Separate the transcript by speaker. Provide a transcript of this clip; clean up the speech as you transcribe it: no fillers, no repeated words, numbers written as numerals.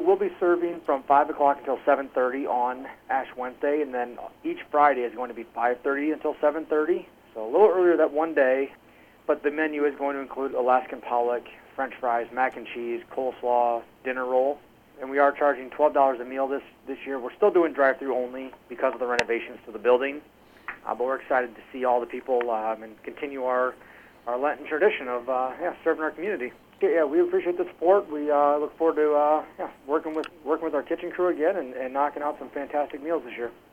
Speaker 1: will be serving from 5 o'clock until 7:30 on Ash Wednesday, and then each Friday is going to be 5:30 until 7:30, so a little earlier that one day, but the menu is going to include Alaskan pollock, French fries, mac and cheese, coleslaw, dinner roll, and we are charging $12 a meal this year. We're still doing drive-through only because of the renovations to the building, but we're excited to see all the people and continue our Lenten tradition of serving our community. Yeah, we appreciate the support. We look forward to working with our kitchen crew again and knocking out some fantastic meals this year.